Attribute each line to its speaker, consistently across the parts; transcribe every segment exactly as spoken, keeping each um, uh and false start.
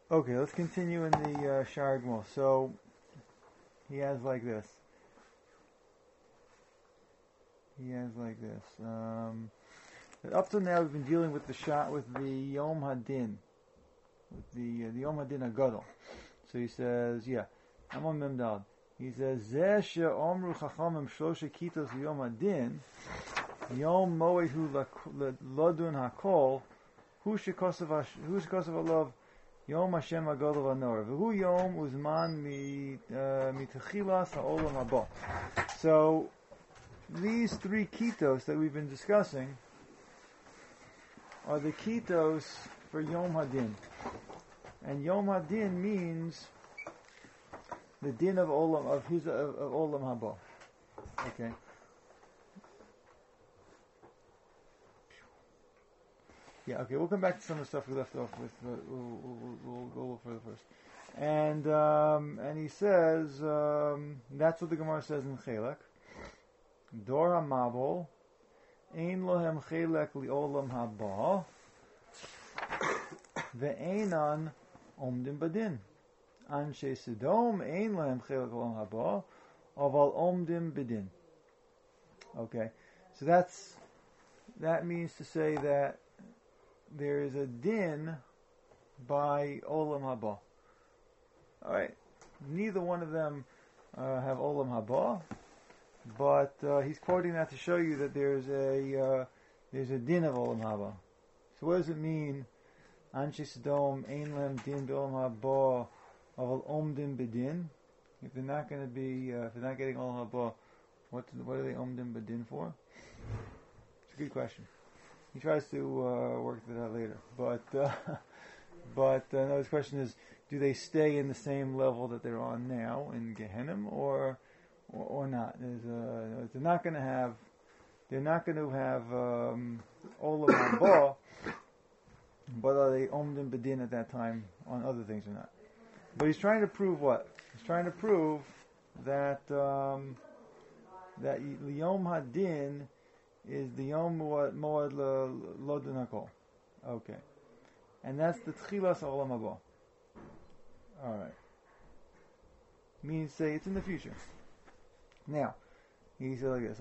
Speaker 1: Okay, let's continue in the uh, Sha'ar Gmul. So he has like this. He has like this. Um, up to now, we've been dealing with the shot with the Yom Hadin, with the uh, the Yom Hadin Agadol. So he says, yeah, I'm on Memdal. He says, Zeh she'omru chachamim shlosha kitos Yom Hadin, Yom Moed hu lodun hakol, hu shekosav hu shekosav alav Yom Hashem Agadol Anor. V'hu Yom uzman mi mitachilas ha'olam haba. So these three kitos that we've been discussing are the kitos for Yom Hadin. And Yom Hadin means the din of Olam, of his, of, of Olam Haba. Okay. Yeah, okay, we'll come back to some of the stuff we left off with. Uh, we'll, we'll, we'll go a little further first. And, um, and he says, um, that's what the Gemara says in Chelek. Dor HaMabol, Ein lohem chelek li'olam haba, ve'einan omdim badin. Anshe Sodom ein lohem chelek li'olam haba, aval omdim badin. Okay, so that's that means to say that there is a din by olam haba. All right, neither one of them uh, have olam haba. But uh, he's quoting that to show you that there's a uh, there's a din of olam haba. So what does it mean? Anshe Sodom ein lem din b'olam haba aval omdim bedin. If they're not going to be, uh, if they're not getting olam haba, what what are they omdim bedin for? It's a good question. He tries to uh, work that out later, but uh, but uh, no, his question is: do they stay in the same level that they're on now in Gehenim, or Or, or not? There's a, they're not going to have. They're not going to have um, olam haba, but are they omdim bedin at that time on other things or not? But he's trying to prove what? He's trying to prove that um, that Yom Hadin is the Yom Moed Lodun Hakol. Okay, and that's the Tchilas Olam Haba. All right, means say it's in the future. Now, he said like this.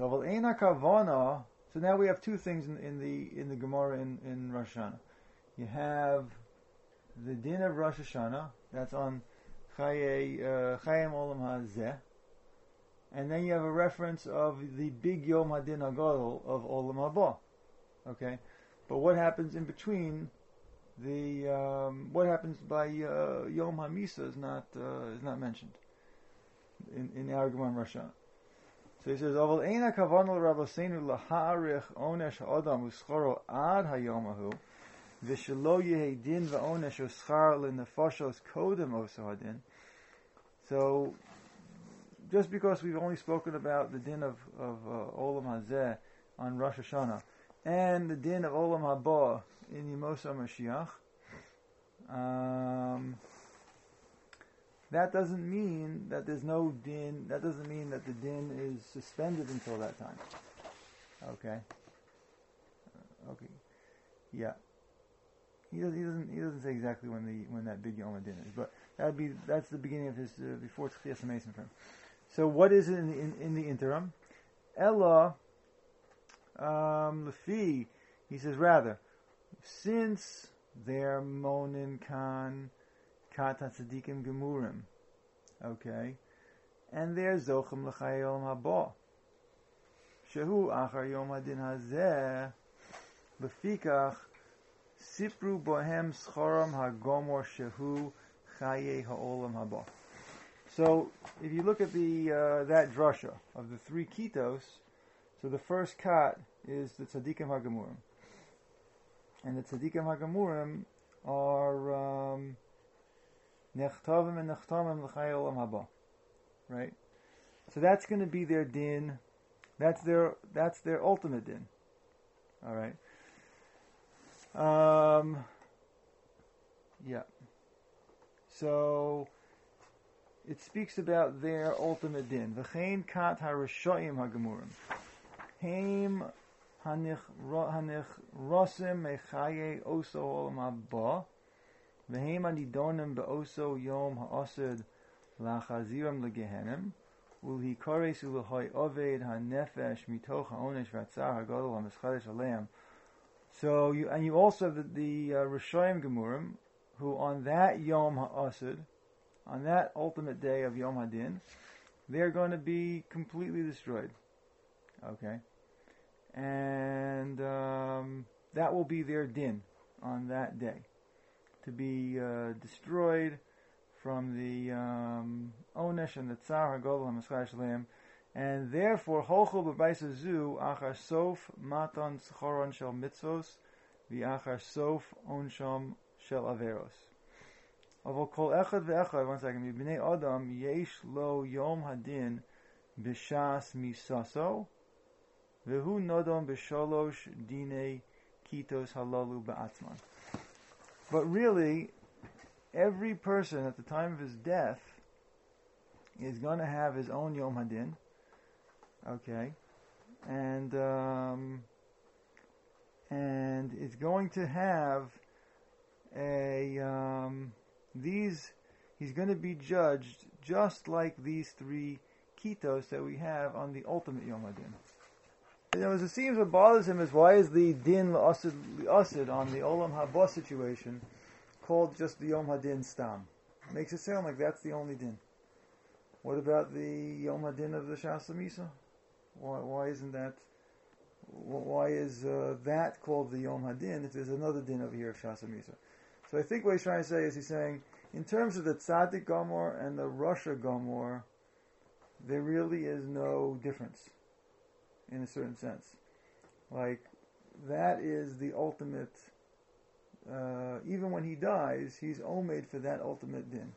Speaker 1: So now we have two things in, in the in the Gemara in, in Rosh Hashanah. You have the din of Rosh Hashanah, that's on Chayim Olam Hazeh, and then you have a reference of the big Yom Hadin Agadol of Olam Haba. Okay, but what happens in between? The um, what happens by uh, Yom HaMisa is not uh, is not mentioned in in our Gemara in Rosh Hashanah. So he says, "Aval eina kavanol Rabbeinu laharich onesh ha'adam u'scharo ad hayomahu, v'shelo yehi din v'onesh u'schar l'nefashos kodem oso hadin." So, just because we've only spoken about the din of of uh, Olam Hazeh on Rosh Hashanah and the din of Olam Haba in Yemos HaMashiach, um, that doesn't mean that there's no din. That doesn't mean that the din is suspended until that time. Okay. Uh, okay. Yeah. He doesn't. He doesn't. He doesn't say exactly when the when that big Yom Hadin is, but that'd be that's the beginning of his uh, before Tchias Mason for him. So what is it in the, in, in the interim? Ella um, Lefi. He says rather, since they're monin kan. Kata tzadikim gemurim, okay, and there's zochem l'chayei olam haba. Shehu achar yom hadin hazeh, lefikach sipru bohem schoram hagomor shehu chayei ha'olam haba. So, if you look at the uh, that drasha of the three kitos, so the first kat is the tzadikim hagemurim, and the tzadikim hagemurim are um, Nechtavim and Nechtavim l'chayei olam haba, right? So that's going to be their din. That's their that's their ultimate din. All right. Um. Yeah. So it speaks about their ultimate din. V'chein kat harashoyim hagemurim. Heim hanich hanich rosim mechayei oso olam haba. V'heim anidonim be'oso yom ha'asad la'chaziram legehenim, ulhi kores ulahoi oved ha'nefesh mitoch ha'onesh v'atzar ha'gadol ha'mischadesh aleim. So you, and you also have the, the uh, Rishayim Gemurim, who on that Yom HaAsad, on that ultimate day of Yom Hadin, they're going to be completely destroyed. Okay? And um, that will be their din on that day, to be uh, destroyed from the um, Onesh and the Tsar HaGodol HaMeschadesh Aleim. And therefore, Holchol b'Baisa Zu achar sof matan tzchoron shel mitzvos v'achar sof onsham shel averos. Avol kol echad ve'echad, one second, b'nei adam yesh lo yom hadin b'shas misaso v'hu nodon b'sholosh dinei kitos halalu ba'atzman. But really, every person at the time of his death is going to have his own yom hadin. Okay, and um, and it's going to have a um, these. He's going to be judged just like these three kitos that we have on the ultimate Yom Hadin. You know, as it seems, what bothers him is why is the din l'asid l'asid on the Olam Haba situation called just the Yom Hadin Stam? It makes it sound like that's the only din. What about the Yom Hadin of the Shas Misa? Why, why isn't that? Why is uh, that called the Yom Hadin if there's another din over here of Shas Misa? So I think what he's trying to say is he's saying, in terms of the Tzaddik Gomor and the Rasha Gomor, there really is no difference, in a certain sense. Like, that is the ultimate. Uh, even when he dies, he's omed for that ultimate din.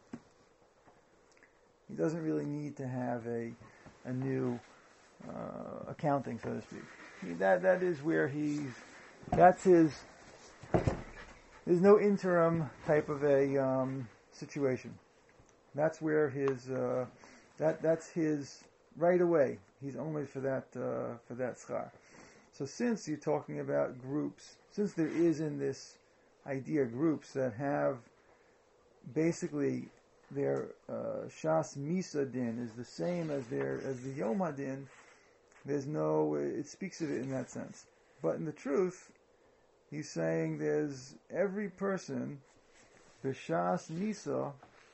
Speaker 1: He doesn't really need to have a a new uh, accounting, so to speak. He, that that is where he's. That's his. There's no interim type of a um, situation. That's where his. Uh, that that's his right away. He's only for that uh, for that schar. So since you're talking about groups, since there is in this idea groups that have basically their uh, Shas Misa din is the same as their as the Yom Hadin, there's no, it speaks of it in that sense. But in the truth, he's saying there's every person, the Shas Misa,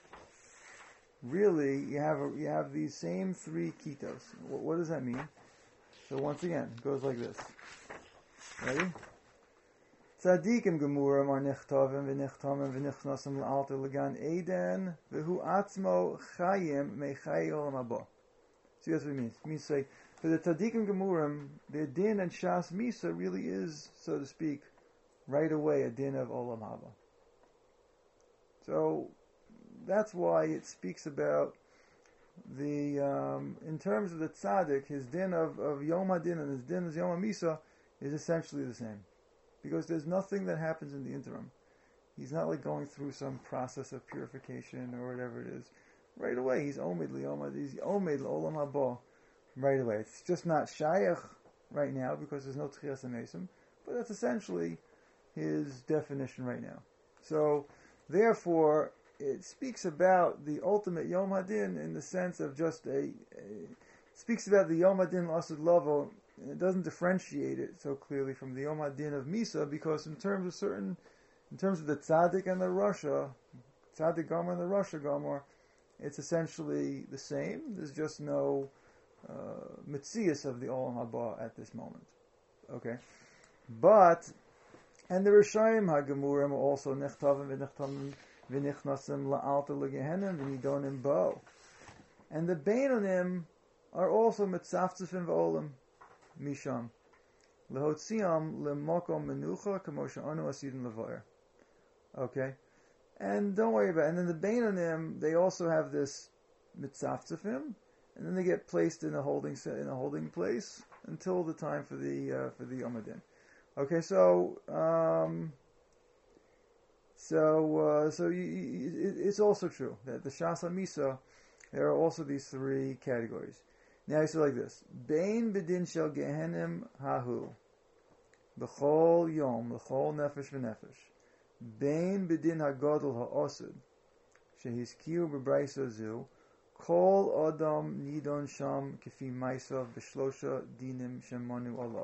Speaker 1: really you have a, you have these same three kitos. What, what does that mean? So once again, it goes like this. Ready? Tzadikim gemurim are nichtavim v'nichtamim v'nichnasim l'alter l'gan Eden v'hu atzmo chayim mechay olam haba. See, that's what it means. It means say, for the tzadikim gemurim, their din and shas misa really is, so to speak, right away a din of olam haba. So that's why it speaks about the um, in terms of the tzaddik, his din of, of Yom Hadin and his din of Yom HaMisa is essentially the same. Because there's nothing that happens in the interim. He's not like going through some process of purification or whatever it is. Right away, he's Omed L'Yom, he's Omed L'Olam Haba right away. It's just not Shayach right now because there's no Tchias HaMesim, but that's essentially his definition right now. So, therefore, it speaks about the ultimate Yom Hadin in the sense of just a, a it speaks about the Yom Hadin L'Asud Lavo. It doesn't differentiate it so clearly from the Yom Hadin of Misa because in terms of certain, in terms of the Tzaddik and the Rasha, Tzaddik Gomer and the Rasha Gomer, it's essentially the same. There's just no uh, Metzias of the Olam Haba at this moment. Okay, but and the Rishayim HaGemurim are also Nechtavim v'Nechtamim v'Nichnasim la'alter l'Gehenim v'Nidonim bo, and the Beinonim are also Mitzaftzifim v'Olam. Misham lehotziam lemokom menucha k'moshe anu asidin levoyer. Okay, and don't worry about it. And then the Beinonim, they also have this mitzaftzafim, and then they get placed in a holding in a holding place until the time for the uh, for the Yom Hadin. Okay, so um, so uh, so you, you, it, it's also true that the Shas HaMisa, there are also these three categories. Now it's like this: Bein bedin shel gehenim hahu, b'chol yom, b'chol nefesh v'nefesh, Bein b'din hagadol ha'osud, shehizkiu b'braisa zu, kol adam nidon sham kifi maisav b'shlosha dinim shemanu olav.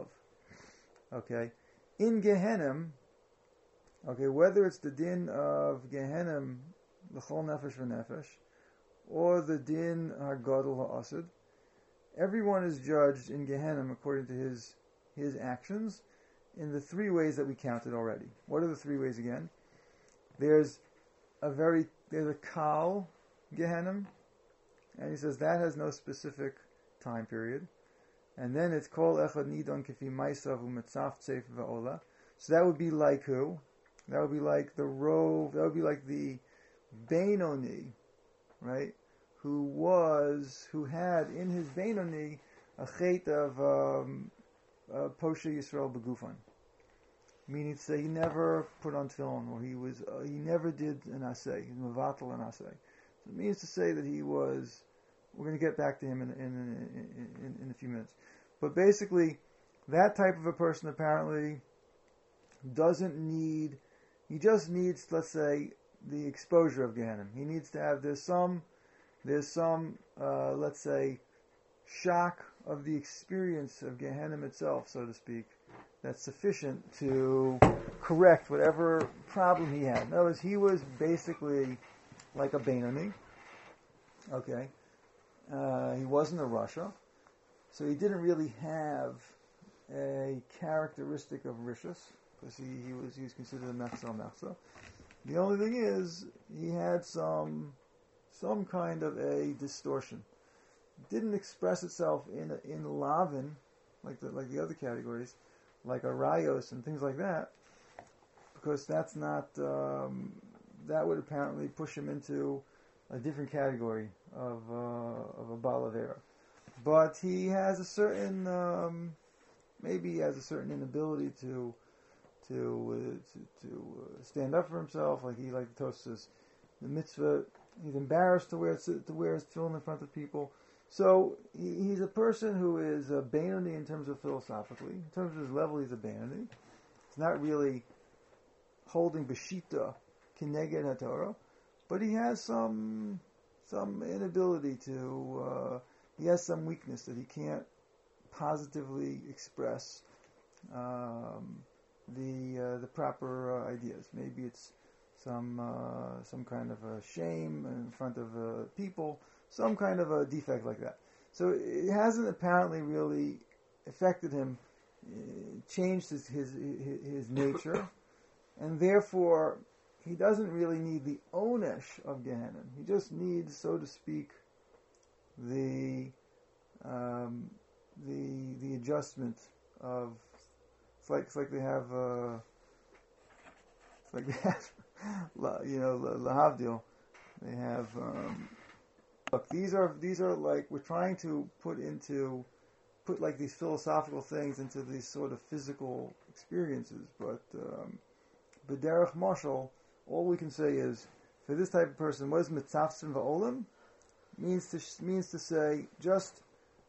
Speaker 1: Okay, in Gehenim, okay, whether it's the din of Gehenim, l'chol nefesh v'nefesh, or the din hagadol ha'osud, everyone is judged in Gehenim according to his his actions in the three ways that we counted already. What are the three ways again? There's a very there's a kal Gehenim, and he says that has no specific time period. And then it's kol echad nidon kifi maisav u'metzaftzef va'ola. So that would be like who? That would be like the rove. That would be like the Beinoni, right? Who was who had in his Beinoni a chet of um, uh, Poshe Yisrael Begufan, meaning to say he never put on tefillin, or he was uh, he never did an asay, mevatel an asay. So it means to say that he was. We're going to get back to him in in, in in in a few minutes, but basically, that type of a person apparently doesn't need. He just needs, let's say, the exposure of Gehenim. He needs to have there's some there's some uh, let's say shock of the experience of Gehenim itself, so to speak, that's sufficient to correct whatever problem he had. In other words, he was basically like a Beinoni. Okay. Uh, he wasn't a Rasha, so he didn't really have a characteristic of Rishus, because he, he was he was considered a Mechza Mechza. The only thing is, he had some some kind of a distortion. It didn't express itself in in lavin, like the like the other categories, like a rayos and things like that, because that's not um, that would apparently push him into a different category of uh, of a balavera. But he has a certain um, maybe he has a certain inability to to uh, to, to uh, stand up for himself, like he like Tosas, the mitzvah. He's embarrassed to wear to wear his tefillin in front of people. So he, he's a person who is a Beinoni in terms of philosophically. In terms of his level, he's a Beinoni. He's not really holding b'shita kineged haTorah, but he has some some inability to. Uh, he has some weakness that he can't positively express um, the uh, the proper uh, ideas. Maybe it's some uh, some kind of a shame in front of uh, people, some kind of a defect like that. So it hasn't apparently really affected him, uh, changed his, his his nature, and therefore he doesn't really need the onesh of Gehenim. He just needs, so to speak, the um, the the adjustment of. It's like it's like they have. Uh, it's like they have. You know, lahavdil. They have. Um, look, these are these are like we're trying to put into put like these philosophical things into these sort of physical experiences, but um, b'derech mashal, all we can say is for this type of person, what is mitzafsim va'olim means to means to say just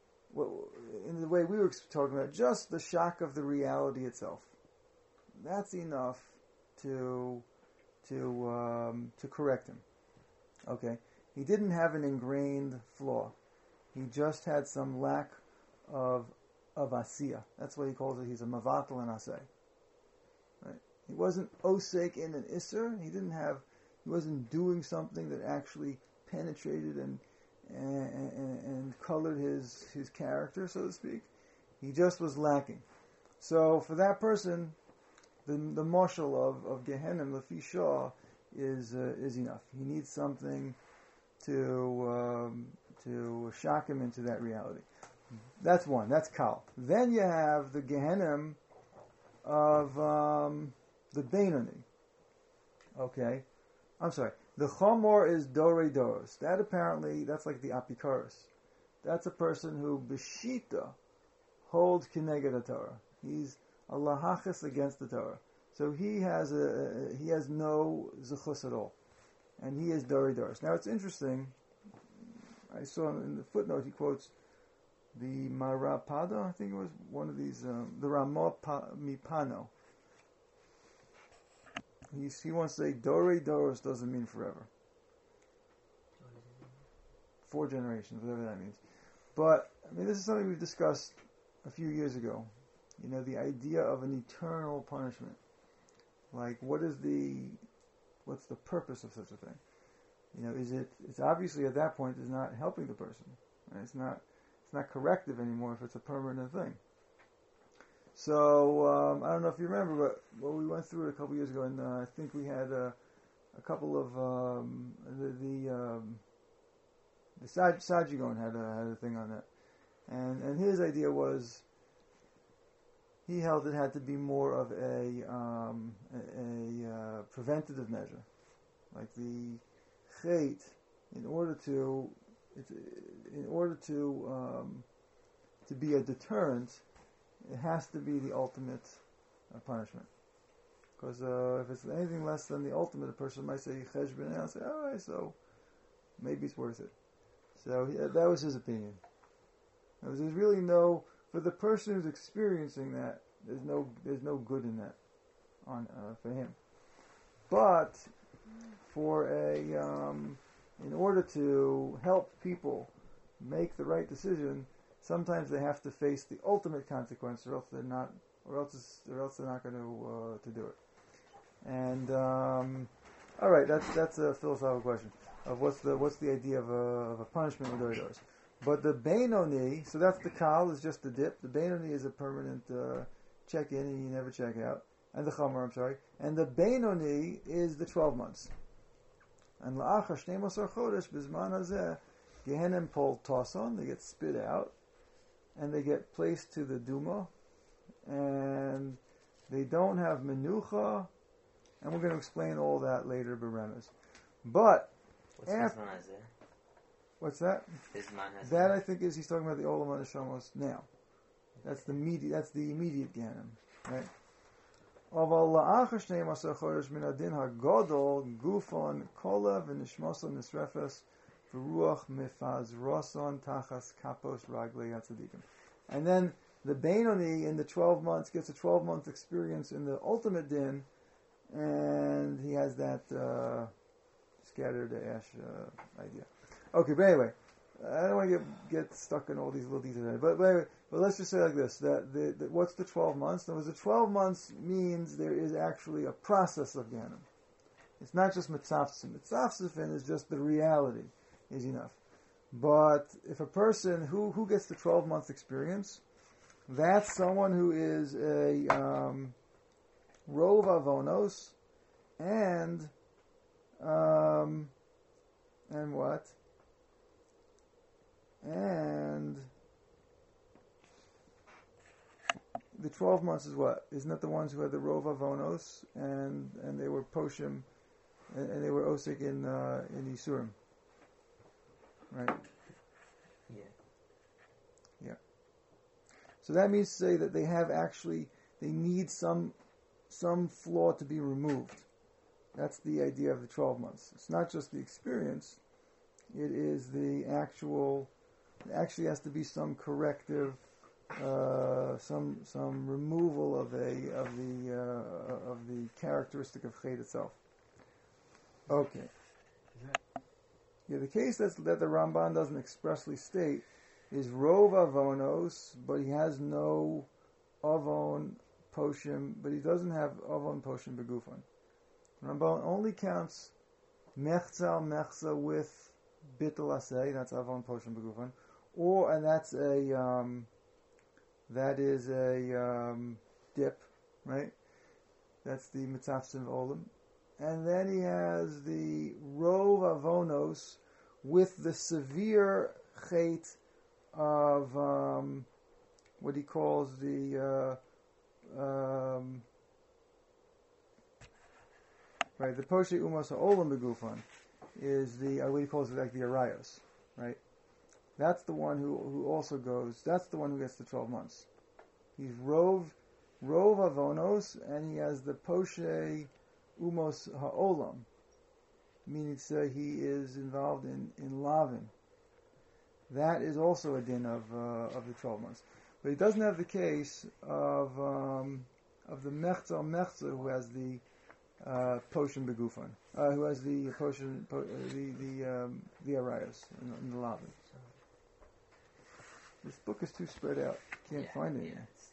Speaker 1: in the way we were talking about, just the shock of the reality itself. That's enough to. to um, to correct him. Okay, he didn't have an ingrained flaw. He just had some lack of of asiya. That's what he calls it. He's a mavatal and asay. Right? He wasn't osek in an isser. He didn't have. He wasn't doing something that actually penetrated and and, and, and colored his his character, so to speak. He just was lacking. So for that person, The the marshal of, of Gehenim, Lefi Shah, is uh, is enough. He needs something to um, to shock him into that reality. That's one. That's Kal. Then you have the Gehenim of um, the Beinoni. Okay, I'm sorry. The Chomor is Dore Doros. That apparently that's like the Apikaros. That's a person who B'shita holds Kineged HaTorah. He's a lahachas against the Torah. So he has a, a he has no zechus at all, and he is Dori Doris. Now it's interesting. I saw in the footnote he quotes the Marapada. I think it was one of these um, the Ramah Mipano. He, he wants to say Dore Doros doesn't mean forever. Four generations, whatever that means. But, I mean, this is something we've discussed a few years ago. You know, the idea of an eternal punishment. Like, what is the, what's the purpose of such a thing? You know, is it, it's obviously at that point is not helping the person. Right? It's not, it's not corrective anymore if it's a permanent thing. So, um, I don't know if you remember, but well, we went through it a couple years ago, and uh, I think we had uh, a couple of, um, the, the, um, the Saj, Sajigon had a, had a thing on that. And, and his idea was, he held it had to be more of a, um, a, a uh, preventative measure. Like the chait, in order to, it's, in order to, um, to be a deterrent, it has to be the ultimate uh, punishment. Because uh, if it's anything less than the ultimate, a person might say cheshbon, and I'll say, all right, so maybe it's worth it. So he, that was his opinion. There's really no, for the person who's experiencing that, there's no there's no good in that on uh, for him. But for a um, in order to help people make the right decision, sometimes they have to face the ultimate consequence, or else they're not, or else it's, or else they're not going to uh, to do it. And um, all right, that's that's a philosophical question of what's the what's the idea of a, of a punishment with Doidos. But the Beinoni, so that's the Kal is just the dip. The Beinoni is a permanent uh, check in and you never check out. And the Chomer, I'm sorry. And the Beinoni is the twelve months. And La'achar Shnei Masar Chodesh Bizman Hazeh Gehenim Pol Toson, they get spit out and they get placed to the Duma and they don't have Menucha, and we're going to explain all that later, Beremes. But
Speaker 2: What's
Speaker 1: after,
Speaker 2: Bizman Hazeh?
Speaker 1: What's that?
Speaker 2: Bizman Hazeh.
Speaker 1: That I think is he's talking about the Olam HaNeshamos now. That's the immediate. That's the immediate Gehenim, right? Aval la'achar shnei masar chodesh min adin hagadol gufon kola v'nishmoson nisrefes v'ruach mefazroson tachas kapos raglei hatzadikim. And then the Beinoni in the twelve months gets a twelve month experience in the ultimate din, and he has that uh, scattered ash uh, idea. Okay, but anyway, I don't want to get get stuck in all these little details. But but, anyway, but let's just say like this: that the, the what's the twelve months? There was the twelve months means there is actually a process of Gehenim. It's not just mitzafzim. Mitzafzim is just the reality is enough. But if a person who who gets the twelve month experience, that's someone who is a um, rov avonos and um, and what? And the twelve months is what? Isn't that the ones who had the Rov Avonos and and they were Poshim and, and they were Osik in uh, in Yisurim, right?
Speaker 2: Yeah.
Speaker 1: Yeah. So that means to say that they have actually they need some some flaw to be removed. That's the idea of the twelve months. It's not just the experience; it is the actual. It actually has to be some corrective, uh, some some removal of a of the uh, of the characteristic of Chet itself. Okay. Yeah, the case that's, that the Ramban doesn't expressly state is Rov Avonos, but he has no Avon Poshim, but he doesn't have Avon Poshim Begufan. Ramban only counts Mechza Mechza with Bittul Asay, that's Avon Poshim Begufan. Or, and that's a, um, that is a um, dip, right? That's the Mitzafsim Olim. And then he has the Rov Avonos with the severe Chet of um, what he calls the, uh, um, right, the Poshe Umos HaOlam Begufan is the, uh, what he calls it like the Arayos, right? That's the one who, who also goes, that's the one who gets the twelve months. He's Rov, Rov Avonos, and he has the Poshe Umos Ha'olam, meaning to say he is involved in, in Lavin. That is also a din of uh, of the twelve months. But he doesn't have the case of um, of the Mechza Mechza who has the uh, potion begufan, uh, who has the potion, po- uh, the the um, the arayos in, in the lavin. This book is too spread out. Can't
Speaker 2: yeah,
Speaker 1: find it.
Speaker 2: Yeah, it's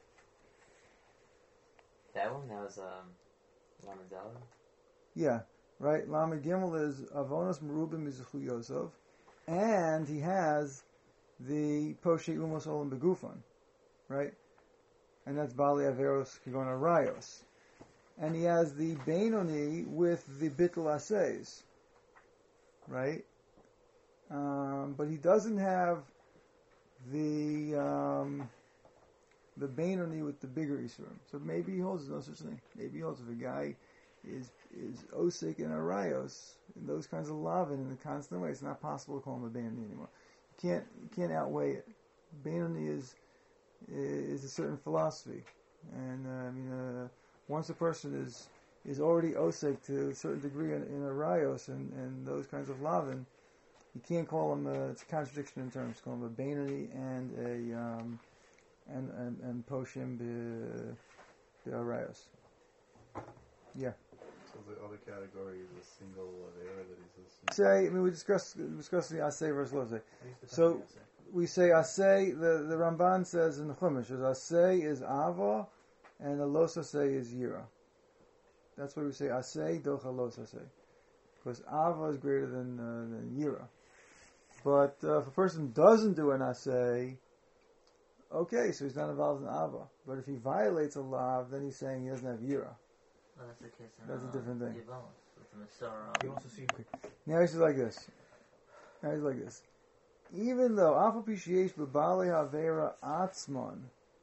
Speaker 2: terrible. That one, that was um, Lamadella.
Speaker 1: Yeah, right. Lamed Gimel is avonos merubim mizuchu Yosef, and he has the poshe umos olam begufan, right? And that's bali averos kigona rayos, and he has the Beinoni with the bittul aseis, right? Um, but he doesn't have the um, the Beinoni with the bigger Isurim. So maybe he holds no such thing. Maybe he holds if a guy is is osik in arayos in those kinds of lavin in a constant way, it's not possible to call him a Beinoni anymore. You can't you can't outweigh it. Beinoni is is a certain philosophy, and uh, I mean uh, once a person is is already osik to a certain degree in, in arayos and, and those kinds of lavin, you can't call him a, it's a contradiction in terms. Call him a Beinoni and a um, and and and poshim be arayos. Yeah.
Speaker 3: So the other category is a single avera that he's listening.
Speaker 1: Say, I mean, we discussed discussed the asay versus lo asay. So we say asay. The the Ramban says in the Chumash, is asay is ava, and the los asay is yira. That's why we say asay docha los asay, because ava is greater than uh, than yira. But uh, if a person doesn't do an asay, okay, so he's not involved in ava. But if he violates a lav, then he's saying he doesn't have yira.
Speaker 2: Well, that's the case in,
Speaker 1: That's a
Speaker 2: uh,
Speaker 1: different thing.
Speaker 2: Yevamos, with the Masorah.
Speaker 4: He wants to see.
Speaker 1: Now he's like this. Now he's like this. Even though Afal Pishiesh B'Bali Havera Atzmon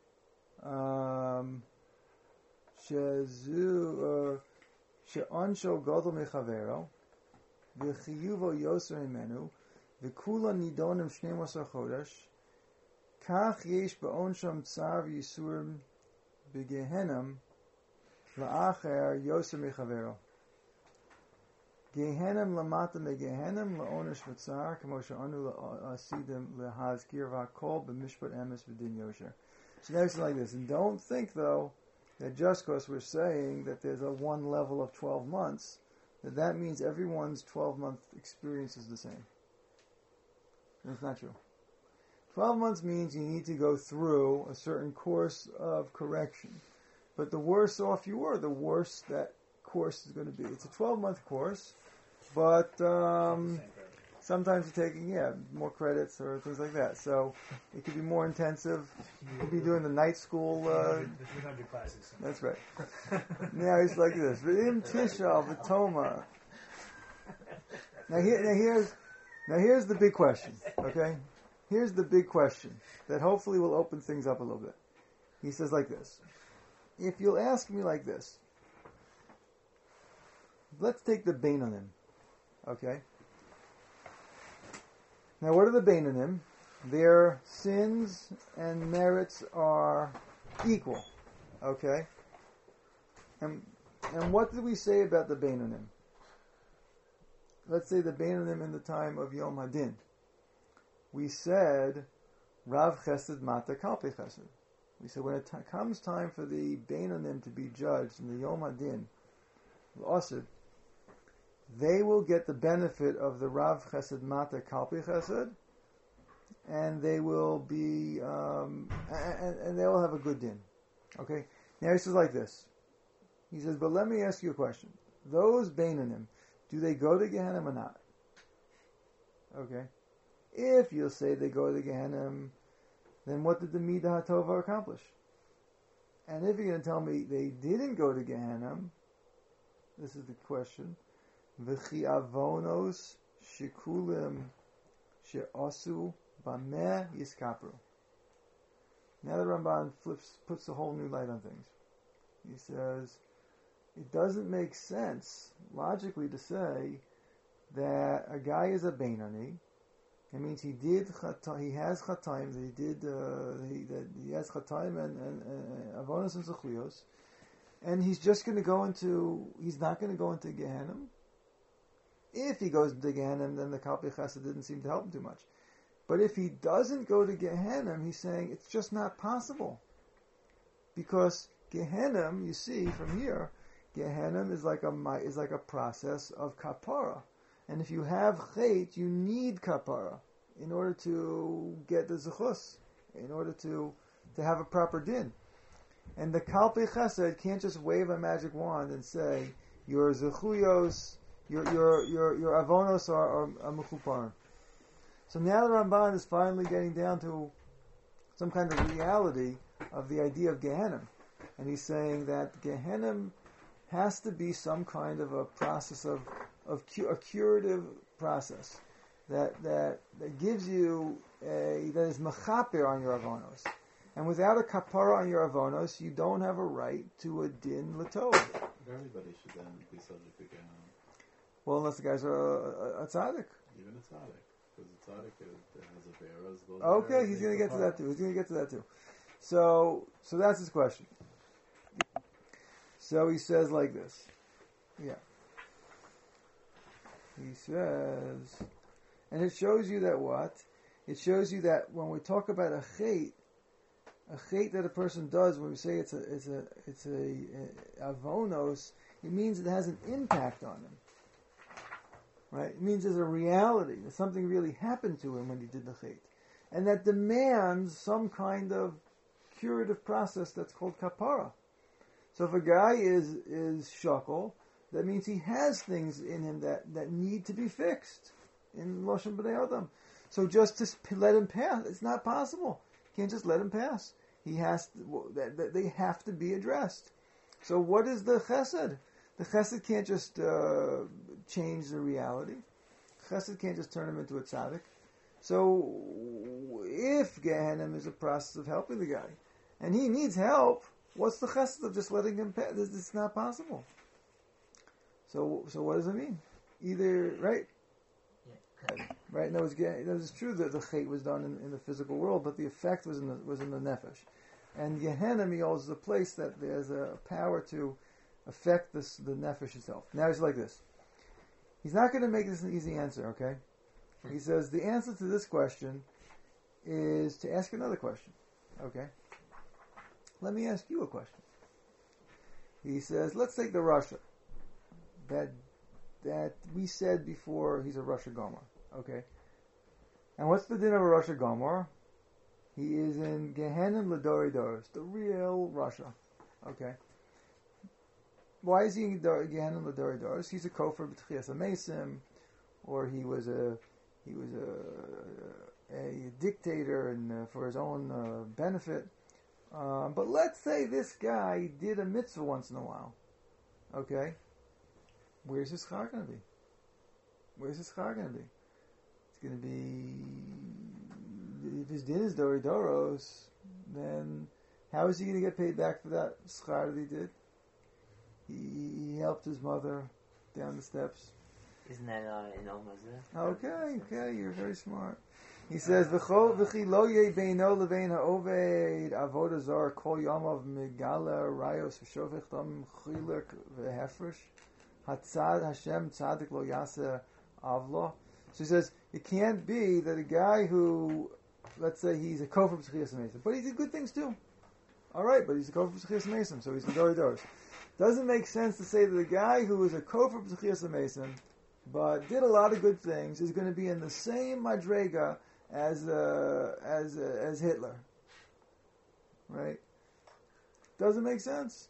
Speaker 1: um Shezu She'onsho Godol Mechavero V'chiyuvo Yoser Himenu V'kula Nidonim Shneim Osar Chodesh Kach Yesh Ba'onsham Tsar Yisurim B'Gehenam La'acher Yoser Mechavero Gehenim lamata me gehenim laonish v'tzar kamo she'anu la'asidim lehazkir v'akol b'mishpat emes v'din yosher. So now it's like this. And don't think, though, that just because we're saying that there's a one level of twelve months, that that means everyone's twelve-month experience is the same. That's not true. twelve months means you need to go through a certain course of correction. But the worse off you were, the worse that course is going to be. It's a twelve-month course, but um, sometimes you're taking, yeah, more credits or things like that. So it could be more intensive. You could be doing the night school. Uh,
Speaker 4: the three hundred classes.
Speaker 1: That's right. Now it's like this. V'im tishal v'toma. Now here, now here's, now here's the big question. Okay, here's the big question that hopefully will open things up a little bit. He says like this: if you'll ask me like this, let's take the Beinonim. Okay. Now, what are the Beinonim? Their sins and merits are equal. Okay. And and what did we say about the Beinonim? Let's say the Beinonim in the time of Yom Hadin. We said Rav Chesed Mata Kalpi Chesed. We said when it t- comes time for the Beinonim to be judged in the Yom Hadin, L'Osed, they will get the benefit of the Rav Chesed Mata Kalpi Chesed, and they will be, um, and, and they will have a good din. Okay? Now he says like this. He says, but let me ask you a question. Those Beinonim, do they go to Gehenna or not? Okay? If you'll say they go to Gehenna, then what did the Midah HaTova accomplish? And if you're going to tell me they didn't go to Gehenna, this is the question. V'chi avonos shikulim she'asu b'meh yiskapru. Now the Ramban flips, puts a whole new light on things. He says, it doesn't make sense, logically, to say that a guy is a Beinoni. It means he did, he has Chataim, that he did, uh, he, that he has Chataim and, and, and avonos and Zechuyos, and he's just going to go into, he's not going to go into Gehenna. If he goes into Gehenna, then the Kalpi Chesed didn't seem to help him too much. But if he doesn't go to Gehenna, he's saying it's just not possible. Because Gehenna, you see from here, Gehenna is like a mi- is like a process of kapara, and if you have chait, you need kapara in order to get the zechus, in order to to have a proper din. And the kalpei chesed can't just wave a magic wand and say your zechuyos, your your your your avonos are, are, are mechuparim. So now the Ramban is finally getting down to some kind of reality of the idea of Gehenna. And he's saying that Gehenna has to be some kind of a process of, of cu- a curative process that, that that gives you a, that is mechaper on your avonos. And without a kapara on your avonos, you don't have a right to a din latov.
Speaker 3: Everybody should then be subject to Gehenna.
Speaker 1: Well, unless the guys are a, a, a tzaddik.
Speaker 3: Even a tzaddik. Because a tzaddik is, has a vera as well.
Speaker 1: Okay, he's going to get to that too. He's going to get to that too. So, so that's his question. So he says like this. Yeah. He says, and it shows you that what? It shows you that when we talk about a chait, a chait that a person does, when we say it's a it's a it's a, a avonos, it means it has an impact on him. Right? It means there's a reality, that something really happened to him when he did the chait. And that demands some kind of curative process that's called kapara. So if a guy is is shakel, that means he has things in him that, that need to be fixed in Loshen B'nai Adam. So just to let him pass, it's not possible. You can't just let him pass. He has to, that they have to be addressed. So what is the chesed? The chesed can't just uh, change the reality. Chesed can't just turn him into a tzaddik. So if Gehenna is a process of helping the guy, and he needs help, what's the chesed of just letting him pass? This is not possible. So, so what does it mean? Either, right?
Speaker 2: Yeah.
Speaker 1: Right? No, it's, it's true that the chait was done in, in the physical world, but the effect was in the was in the nefesh. And Gehenna is the place that there's a power to affect this the nefesh itself. Now it's like this. He's not going to make this an easy answer, okay? He says the answer to this question is to ask another question, okay? Let me ask you a question. He says, let's take the Rasha that that we said before he's a Rasha Gomer, okay? And what's the din of a Rasha Gomer? He is in Gehenna L'Dori Doros, the real Rasha, okay? Why is he in Gehenna L'Dori Doros? He's a kofer b'tchias amesim, or he was a he was a a dictator and uh, for his own uh, benefit. Um, but let's say this guy did a mitzvah once in a while, okay? Where's his schar going to be? Where's his schar going to be? It's going to be, if his din is Dori Doros, then how is he going to get paid back for that schar that he did? He, he helped his mother down the steps.
Speaker 2: Isn't that uh, in Omazah?
Speaker 1: Okay, okay, you're very smart. He says, "V'chol v'chi lo yeh beino levein ha'oved avodah zar kol yamav megala rayos v'shovech dam chilek v'hefresh hatzad Hashem tzadik lo yaseh avlo." So he says, it can't be that a guy who, let's say he's a kofer b'tchias mason, but he did good things too. All right, but he's a kofer b'tchias mason, so he's a dori doros. Doesn't make sense to say that a guy who is a kofer b'tchias mason but did a lot of good things is going to be in the same madrega as uh, as uh, as Hitler, right? Doesn't make sense.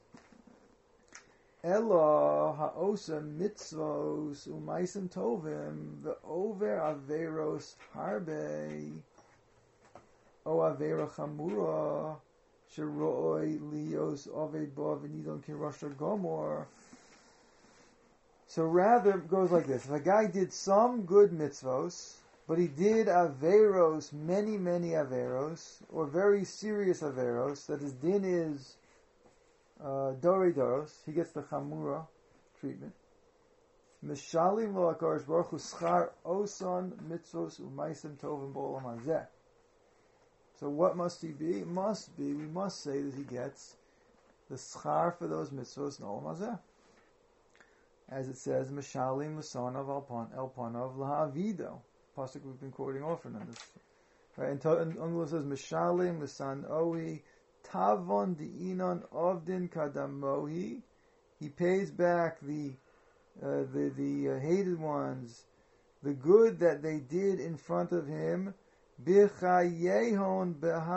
Speaker 1: Elo ha'osa mitzvos u'maisim tovim ve'over averos harbe o avera chamura sheroi lios oved bo v'nidon kirosha gomor. So rather, it goes like this. If a guy did some good mitzvos, but he did averos, many, many averos, or very serious averos, that his din is uh, dori doros, he gets the chamura treatment. Mishalim lo HaKadosh Baruch Hu schar oson mitzvos u'maisim tovim b'olam hazeh. So what must he be? It must be, we must say that he gets the schar for those mitzvos in olam hazeh. As it says, Mishalim L'sanav Elpanav L'ha'avido. Pasuk we've been quoting often on this. Right? And Ungla says, Mishalim L'san Ohi Tavon Di'inon Ovdin Kadamohi he pays back the uh, the the uh, hated ones the good that they did in front of him b'chayehon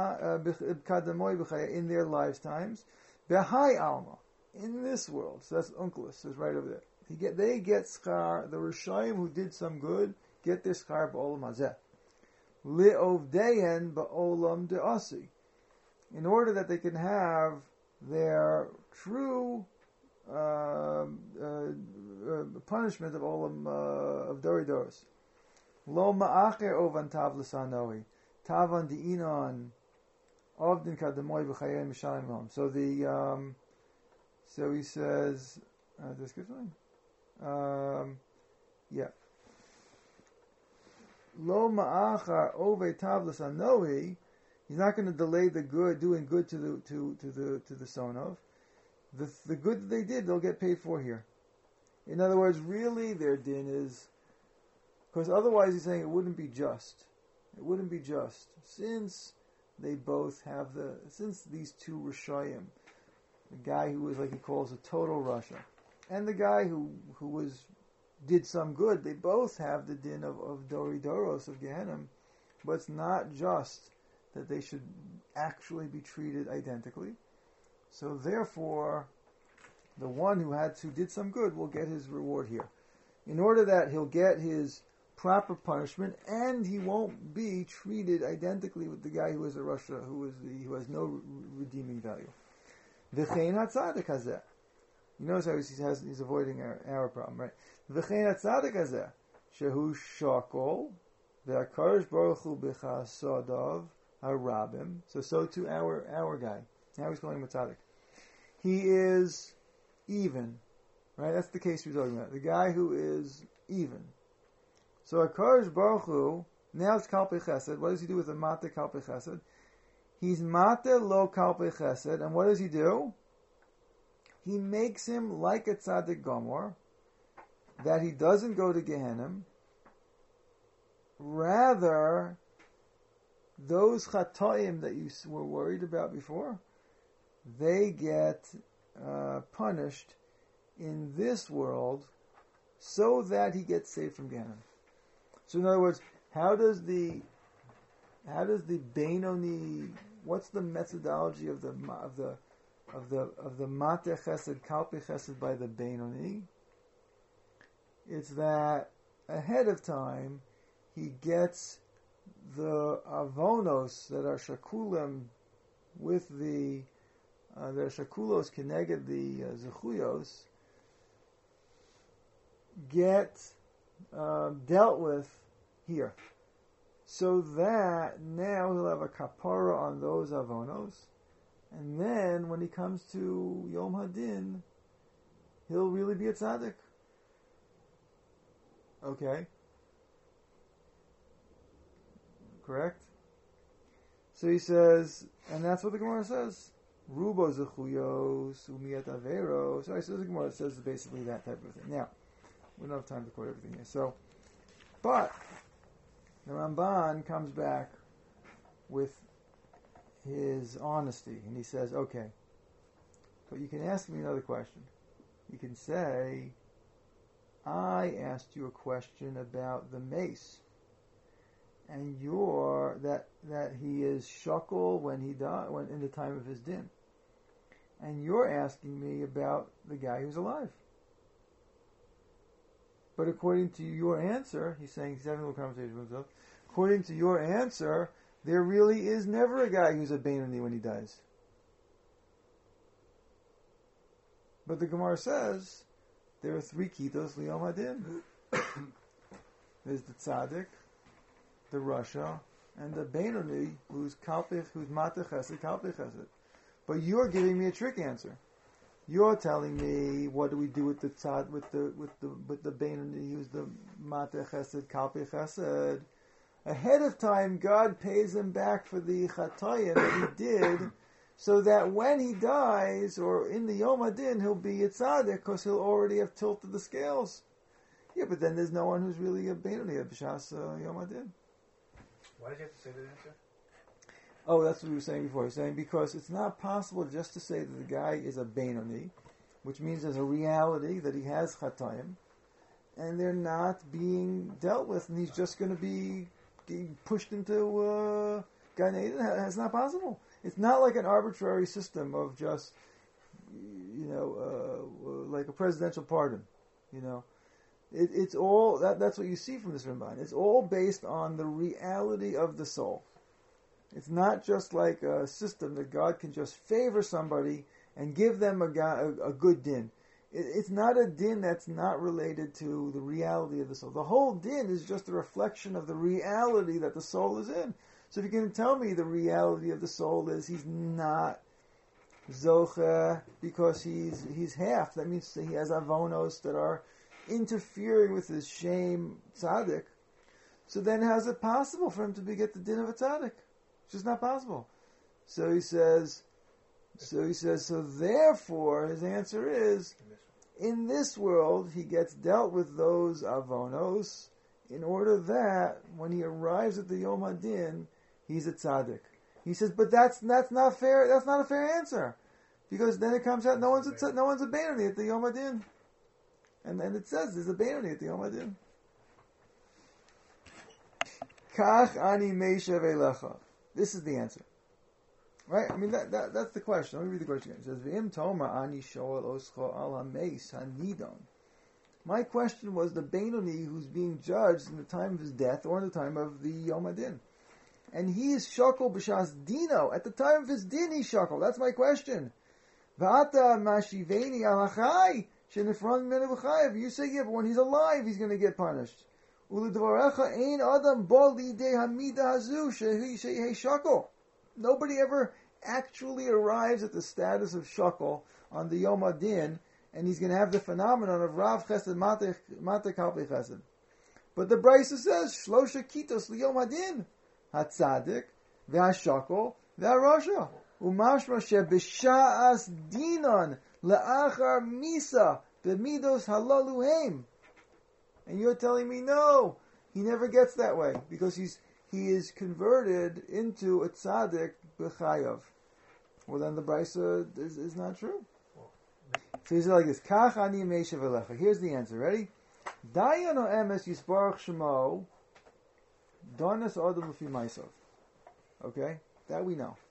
Speaker 1: in their lifetimes b'hay alma in this world. So that's Onkelos, is right over there. He get they get schar. The Rishayim who did some good get their schar b'olam hazeh. Li'ovdeyen ba'olam de'asi, in order that they can have their true uh, uh, uh, punishment of olam uh, of dori doros. Lo ma'acher ovan tav l'sanoi tavan di'inon ovdin kademoy b'chayei mishalim hom. So the um, so he says, uh, this good line. Um, yeah. Lo ma'achar ove tav l'sanoi. He's not going to delay the good, doing good to the to to the to the sonov. The the good that they did, they'll get paid for here. In other words, really, their din is, because otherwise he's saying it wouldn't be just. It wouldn't be just since they both have the since these two Rishayim, the guy who was like he calls a total Russia, and the guy who who was did some good. They both have the din of, of Dori Doros of Gehenim, but it's not just that they should actually be treated identically. So therefore, the one who had who did some good will get his reward here, in order that he'll get his proper punishment, and he won't be treated identically with the guy who is a Rasha, who is the who has no redeeming value. V'chein hatzadik hazeh. You notice how he has he's avoiding our, our problem, right? V'chein hatzadik hazeh shehu shakol ve'akadosh baruch hu b'chasadav harabim. So so to our our guy. Now he's calling him a tzaddik. He is even, right? That's the case we're talking about. The guy who is even. So HaKadosh Baruch Hu, now it's Kalpei Chesed. What does he do with the Mate Kalpei Chesed? He's Mate Lo Kalpei Chesed, and what does he do? He makes him like a tzaddik gomor, that he doesn't go to Gehenim. Rather, those chatoim that you were worried about before, they get uh, punished in this world so that he gets saved from Gehenna. So in other words, how does the how does the Beinoni, what's the methodology of the of the of the of the Mate Chesed Kalpei Chesed by the Beinoni? It's that ahead of time he gets the avonos that are shakulim with the uh, the shakulos keneged the uh, zechuyos get uh, dealt with here, so that now he'll have a kapara on those avonos, and then when he comes to Yom Hadin, he'll really be a tzaddik. Okay. Correct? So he says, and that's what the Gemara says. Rubo zechuyos umiyat averos. So I says the Gemara says basically that type of thing. Now, we don't have time to quote everything here. So, but the Ramban comes back with his honesty, and he says, okay, but you can ask me another question. You can say, I asked you a question about the mace, and you're that that he is shakol when he died, when in the time of his din, and you're asking me about the guy who's alive. But according to your answer, he's saying he's having a little conversation with himself. According to your answer, there really is never a guy who's a Beinoni when he dies. But the Gemara says there are three kitos liyom hadin. There's the tzaddik, the Rasha, and the Beinoni, who's kalpich, who's Mate Chesed, kalpich Chesed. But you're giving me a trick answer. You're telling me, what do we do with the tzad, with the with the with the Beinoni, who's the Mate Chesed, kalpich Chesed? Ahead of time, God pays him back for the chatayim that he did, so that when he dies, or in the Yom Hadin, he'll be a tzaddik, because he'll already have tilted the scales. Yeah, but then there's no one who's really a Beinoni at B'shas uh, Yom Hadin.
Speaker 3: Why did you have to say that answer?
Speaker 1: Oh, that's what we were saying before. We were saying because it's not possible just to say that the guy is a Beinoni, which means there's a reality that he has chatayim, and they're not being dealt with, and he's just going to be being pushed into uh, Gan Eden. It's not possible. It's not like an arbitrary system of just, you know, uh, like a presidential pardon. You know, it, it's all that. That's what you see from this Ramban. It's all based on the reality of the soul. It's not just like a system that God can just favor somebody and give them a, a, a good din. It, it's not a din that's not related to the reality of the soul. The whole din is just a reflection of the reality that the soul is in. So if you can tell me the reality of the soul is he's not zocha because he's he's half, that means he has avonos that are interfering with his shame tzaddik. So then how is it possible for him to beget the din of a tzaddik? It's just not possible. So he says, so he says, so therefore his answer is, in this world he gets dealt with those avonos in order that when he arrives at the Yom Hadin, he's a tzaddik. He says, but that's that's not fair. That's not a fair answer, because then it comes out no one's a tzad, no one's a Beinoni at the Yom Hadin, and then it says there's a Beinoni at the Yom Hadin. Kach ani meishav elecha. This is the answer, right? I mean that, that that's the question. Let me read the question again. It says v'im toma ani shoel oscho al hameis hanidon. My question was the Beinoni who's being judged in the time of his death or in the time of the Yom Hadin. And he is shakol b'shas dino. At the time of his din, he's shakol. That's my question. V'ata mashiveni alachai shenifron menu b'chayev. You say, yeah, but when he's alive, he's going to get punished. Ulidvarecha ein adam bo lidei hamida hazu shehi shehi shakol. Nobody ever actually arrives at the status of shakol on the Yom Hadin, and he's going to have the phenomenon of Rav Chesed Mate Kalpei Chesed. But the Brisa says Shlosha Kitos Liyom Hadin Hatzadik VeHaShakol VeHaRasha Umashma Shebisha'as Dinon Le'achar Misa B'midos Halaluhem. And you're telling me no, he never gets that way because he's he is converted into a tzaddik b'chayav. Well, then the Brisa is, is not true. So he's like this. Kach ani meishav elecha. Here's the answer. Ready? Dayan o emes yisbarach shemo donas adam ufi ma'asav. Okay, that we know.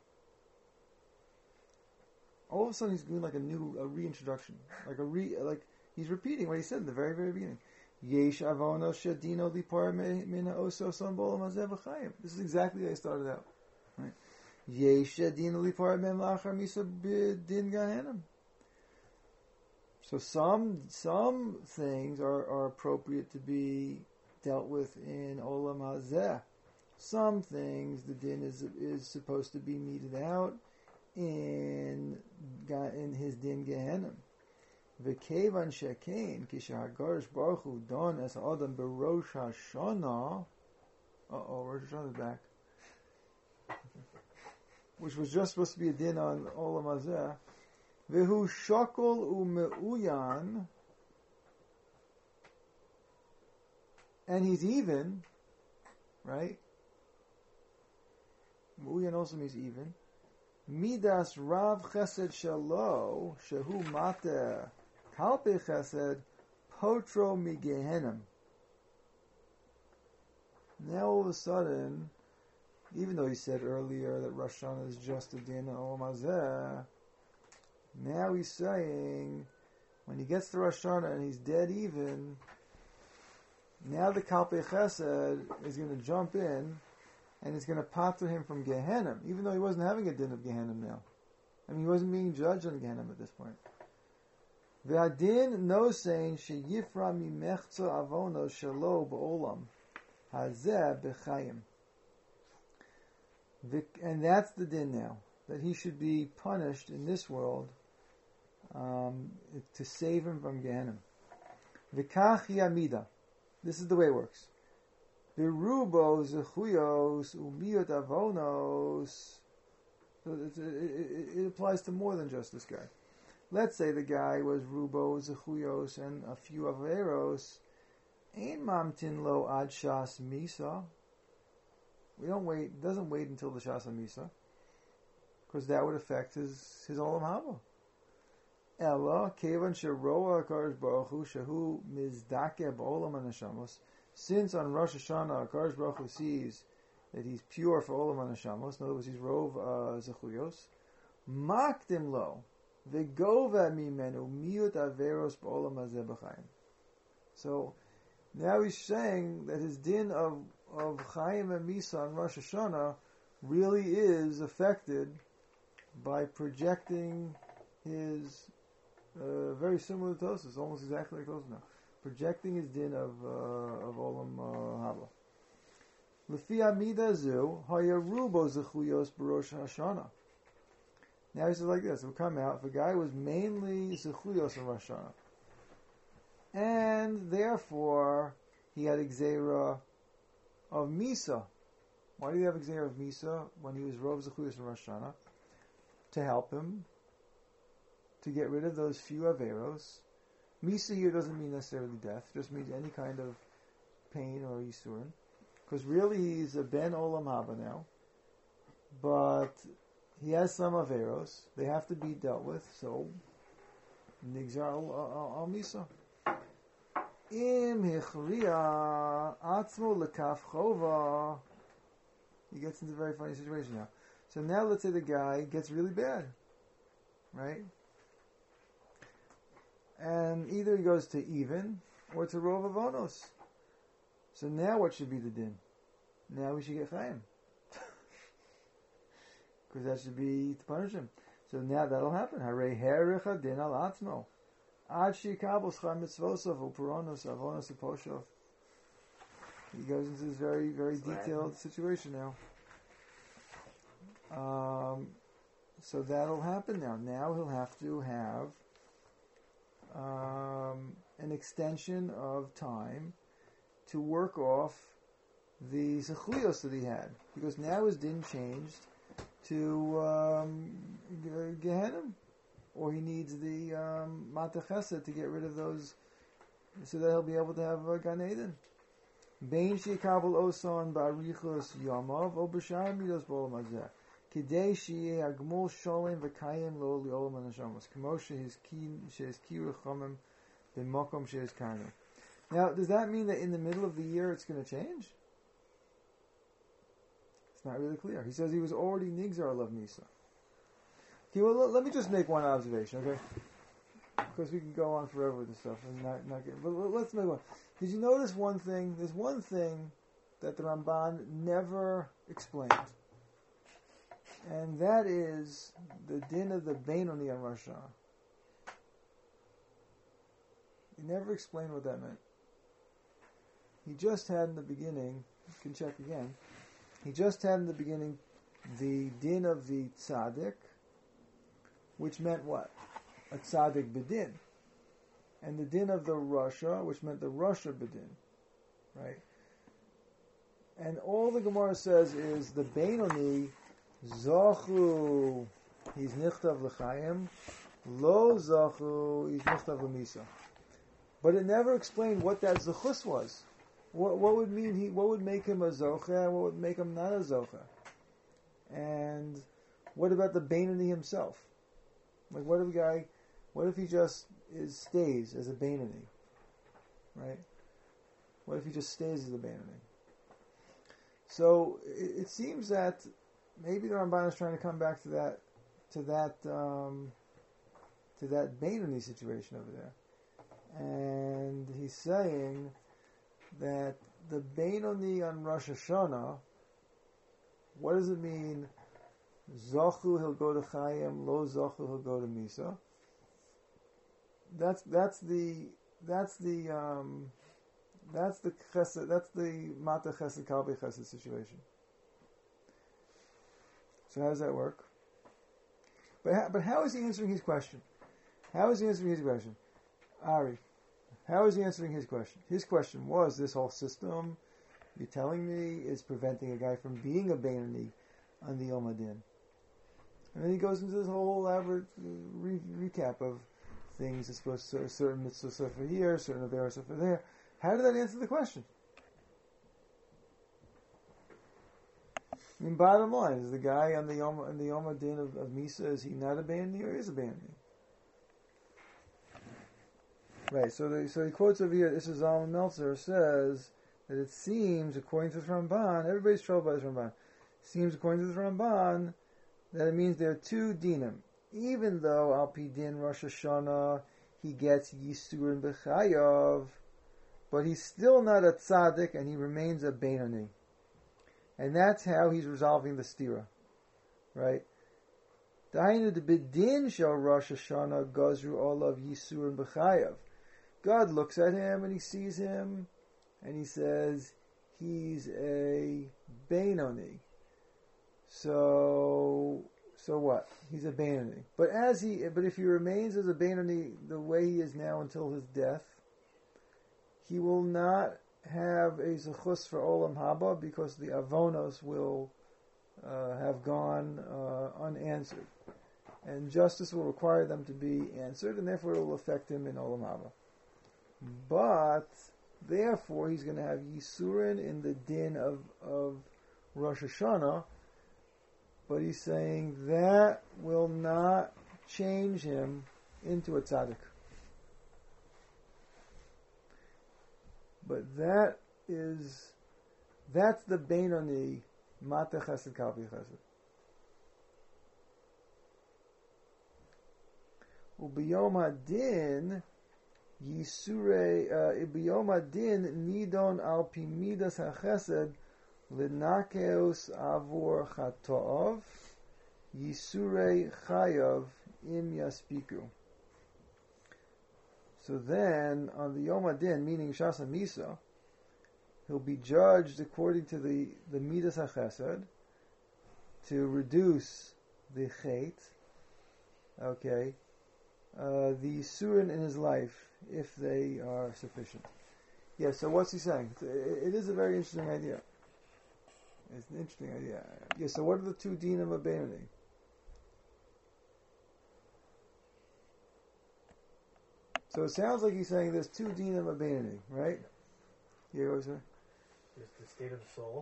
Speaker 1: All of a sudden, he's doing like a new, a reintroduction, like a re, like he's repeating what he said in the very, very beginning. Yesh avonos shadino lipar min ha'oso son bolam hazeh v'chayim. This is exactly how he started out. Right? Yesh shadino lipar min lachar misa b'din gahenim. So some some things are, are appropriate to be dealt with in Olam Hazeh. Some things the din is is supposed to be meted out in in his din Gehenim. V'kevan shekein kishar Hagarish Baruch Hu don es adam berosh Hashana. Uh oh, Rosh Hashanah is back. Which was just supposed to be a din on Olam Hazeh. Vehu shakol u'meuyan, and he's even, right? Meuyan also means even. Midas rav chesed shalo shehu mate kalpei chesed potro migehenim. Now all of a sudden, even though he said earlier that Rosh Hashanah is just a din on Olam Hazeh, now he's saying, when he gets to Rosh Hashanah and he's dead even, now the Kalpei Chesed is going to jump in and it's going to pater him from Gehenim, even though he wasn't having a din of Gehenim now. I mean, he wasn't being judged on Gehenim at this point. Ve'adin no saying sheyifra mimechzo avono shelo ba'olam hazeh b'chayim. And that's the din now, that he should be punished in this world um, to save him from Gehenim. V'kach yamida. This is the way it works. V'rubo zechuyos umiyot avonos. So it, it, it applies to more than just this guy. Let's say the guy was rubo zechuyos and a few averos. Ein mamtin lo ad shas misa. We don't wait. It doesn't wait until the shas misa, because that would affect his his olam haba. Ella kevan sheroa Hakadosh Baruch Hu shehu mizdake ba'olam haneshamos. Since on Rosh Hashanah Hakadosh Baruch Hu sees that he's pure for olam haneshamos, in other words, he's rov uh, zechuyos. Makdim lo v'gova mimenu miut averos ba'olam hazeh b'chaim. So now he's saying that his din of of Chaim and Misa on Rosh Hashanah really is affected by projecting his uh, very similar to Tosfos, almost exactly like Tosfos now, projecting his din of uh, of Olam Haba. Lefi Amida Zu Hayarubo Zechuyos B'Rosh Hashanah. Now he says like this: it would come out if a guy was mainly Zechuyos in Rosh Hashanah, and therefore he had Xera of Misa. Why did he have Xera of Misa when he was Rov Zechuyos in Rosh Hashanah? To help him to get rid of those few Averos. Misa here doesn't mean necessarily death, just means any kind of pain or Yisurin. Because really he's a Ben Olam Haba now, but he has some Averos. They have to be dealt with, so Nigzar al Misa. Im Hichriya Atzmo Lekaf Chova. He gets into a very funny situation now. So now let's say the guy gets really bad, right? And either he goes to even or to Rov Avonos. So now what should be the din? Now we should get Chaim. Because that should be to punish him. So now that'll happen. Harei hericha din al atzmo. Ad shikabel schar mitzvosov u'puronos avonos u'poshov. He goes into this very, very detailed situation now. Um, so that'll happen now. Now he'll have to have um, an extension of time to work off the zechuyos that he had, because now his din changed to um, Gehenna, or he needs the um, Mateh Chesed to get rid of those, so that he'll be able to have uh, Gan Eden. Bein sheikabel oson ba'arichos yamav o b'shar midos b'olam hazeh. Kidei sheyeh hagmul sholem v'kayim lo li'olam haneshamos. K'mo she'his kiru chomim b'mokom she'his karnu. Now, does that mean that in the middle of the year it's going to change? It's not really clear. He says he was already nigzar alav misa. Okay, well, let me just make one observation, okay? Because we can go on forever with this stuff and not, not get, but let's make one. Did you notice one thing? There's one thing that the Ramban never explained, and that is the din of the Beinoni on Rosh Hashanah. He never explained what that meant. He just had in the beginning, you can check again, he just had in the beginning the din of the tzaddik, which meant what? A tzaddik bedin. And the din of the Rasha, which meant the Rasha bedin. Right? And all the Gemara says is the Beinoni, Zachu, he's nichtav l'chaim, lo Zachu, he's nichtav l'misa. But it never explained what that Zechus was. What, what would mean he? What would make him a zocha? What would make him not a zocha? And what about the Beinoni himself? Like, what if a guy? What if he just is stays as a Beinoni? Right? What if he just stays as a Beinoni? So it, it seems that maybe the Ramban is trying to come back to that, to that, um, to that Beinoni situation over there, and he's saying that the Beinoni on Rosh Hashanah, what does it mean? Zachu, he'll go to Chaim. Lo Zachu, he'll go to Misa. That's that's the that's the um, that's the chesed, that's the Mateh Chesed Kalbei Chesed situation. So how does that work? But how, but how is he answering his question? How is he answering his question, Ari? How is he answering his question? His question was, this whole system you're telling me is preventing a guy from being a Beinoni on the Yom Hadin. And then he goes into this whole elaborate re- recap of things that's supposed to, certain mitzvahs are for here, certain averos are for there. How did that answer the question? I mean, bottom line, is the guy on the Yom, on the Yom Hadin of, of Misa, is he not a Beinoni or is a Beinoni? Right. So the, so he quotes over here. This is Zalman Meltzer says that it seems, according to the Ramban, everybody's troubled by this Ramban. Seems according to the Ramban that it means there are two dinim. Even though Al Pi Din Rosh Hashanah he gets Yisurin B'chayav, but he's still not a tzaddik and he remains a Beinoni. And that's how he's resolving the stira, right? Dainu de Bidin shel Rosh Hashanah gazru olav Yisurin B'chayav. God looks at him and he sees him and he says he's a Beinoni. So, so what? He's a Beinoni. But as he, but if he remains as a Beinoni the way he is now until his death, he will not have a zechus for Olam Haba because the Avonos will uh, have gone uh, unanswered. And justice will require them to be answered, and therefore it will affect him in Olam Haba. But, therefore, he's going to have Yisurin in the din of, of Rosh Hashanah, but he's saying that will not change him into a tzaddik. But that is, that's the Beinoni Mata Chesed Kalpi Chesed. Ubiyom Hadin Yisurei Ubiyom Hadin Nidon Al Pi Midas HaChesed L'Nakeos Avor Chato'ov Yisurei Chayav Im Yaspiku. So then, on the Yom Hadin, meaning Shasa Misa, he'll be judged according to the, the Midas HaChesed to reduce the Chet, okay, uh, the Yisurin in his life, if they are sufficient. Yeah, so what's he saying? It, it is a very interesting idea. It's an interesting idea. Yeah, so what are the two dinim of Beinoni? So it sounds like he's saying there's two dinim of Beinoni, right? Yeah, what was it?
Speaker 4: There's the state of the soul.